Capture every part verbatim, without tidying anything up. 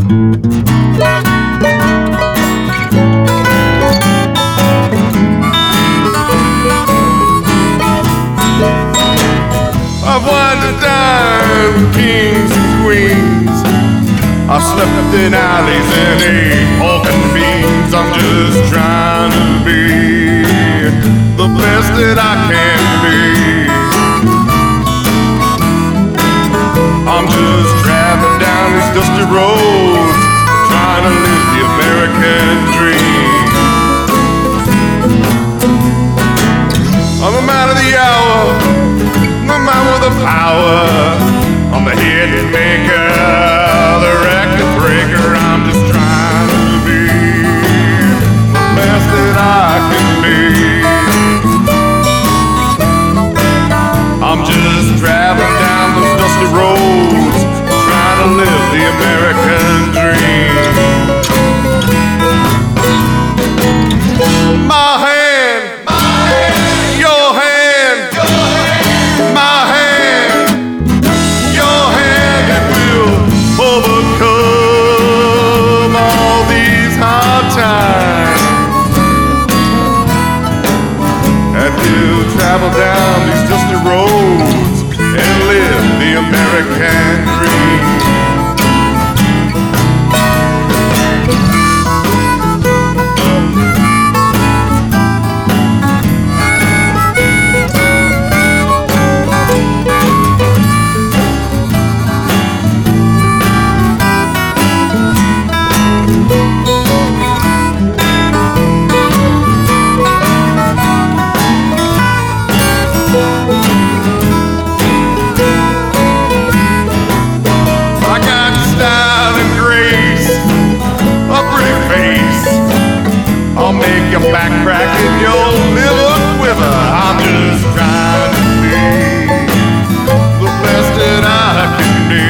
I've wined and dined kings and queens. I've slept in alleys and ate pork and beans. I'm just trying to be the best that I can be. I'm just traveling down these dusty roads, trying to live the American dream. I'm a man of the hour, I'm a man with the power. I'm the hit maker, the record breaker. I'm just trying to be the best that I can be. I'm just traveling down those dusty roads, trying to live the American dream. My hand, my hand, your hand, your hand, my hand, your hand, and we'll overcome all these hard times. And we'll travel down these dusty roads and live the American dream. I'll make your back crack and your liver quiver. I'm just trying to be the best that I can be.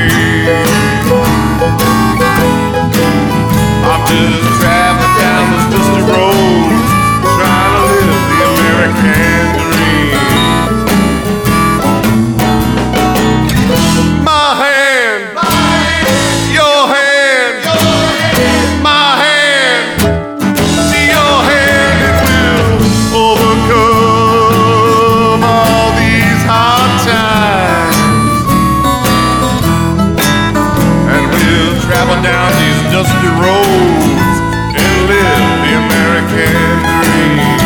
I'm just traveling down those dusty roads, trying to live the American dream. My hand, my hand, your hand, your hand, my hand. Overcome all these hard times, and we'll travel down these dusty roads and live the American dream.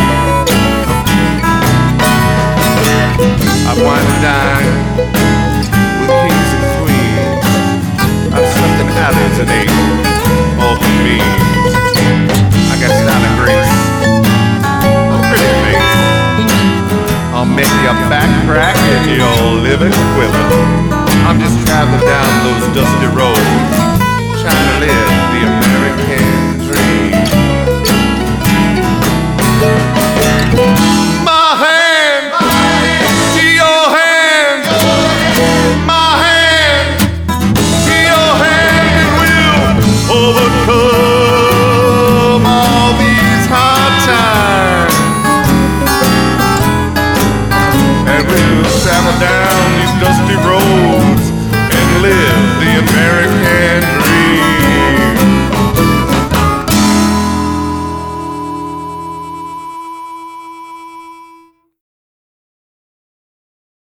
I've wined and dined with kings and queens. I've slept in alleys and ate pork and beans. I got style and grace, I'll make your back crack and your liver quiver. I'm just traveling down those dusty roads, trying to live the American dream.